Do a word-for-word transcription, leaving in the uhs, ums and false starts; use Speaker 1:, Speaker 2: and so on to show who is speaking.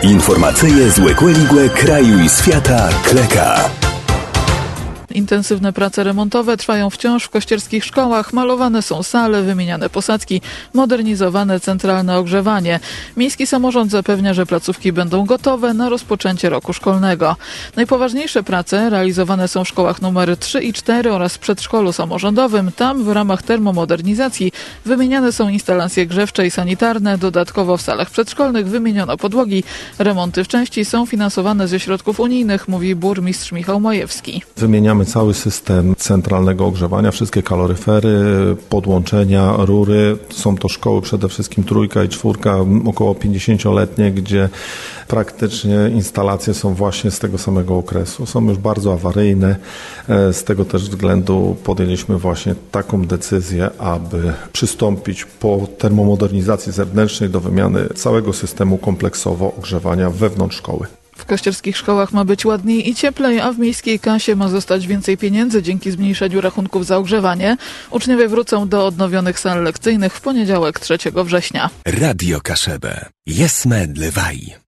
Speaker 1: Informacyje z Łekłe-Ligłe kraju i świata Kleka.
Speaker 2: Intensywne prace remontowe trwają wciąż w kościerskich szkołach. Malowane są sale, wymieniane posadzki, modernizowane centralne ogrzewanie. Miejski samorząd zapewnia, że placówki będą gotowe na rozpoczęcie roku szkolnego. Najpoważniejsze prace realizowane są w szkołach numer trzy i cztery oraz w przedszkolu samorządowym. Tam w ramach termomodernizacji wymieniane są instalacje grzewcze i sanitarne. Dodatkowo w salach przedszkolnych wymieniono podłogi. Remonty w części są finansowane ze środków unijnych, mówi burmistrz Michał Majewski.
Speaker 3: Wymieniamy cały system centralnego ogrzewania, wszystkie kaloryfery, podłączenia, rury. Są to szkoły przede wszystkim trójka i czwórka, około pięćdziesięcioletnie, gdzie praktycznie instalacje są właśnie z tego samego okresu. Są już bardzo awaryjne. Z tego też względu podjęliśmy właśnie taką decyzję, aby przystąpić po termomodernizacji zewnętrznej do wymiany całego systemu kompleksowo ogrzewania wewnątrz szkoły.
Speaker 2: W kościerskich szkołach ma być ładniej i cieplej, a w miejskiej kasie ma zostać więcej pieniędzy dzięki zmniejszeniu rachunków za ogrzewanie. Uczniowie wrócą do odnowionych sal lekcyjnych w poniedziałek trzeciego września.
Speaker 1: Radio Kaszebę. Jesme dlewaj.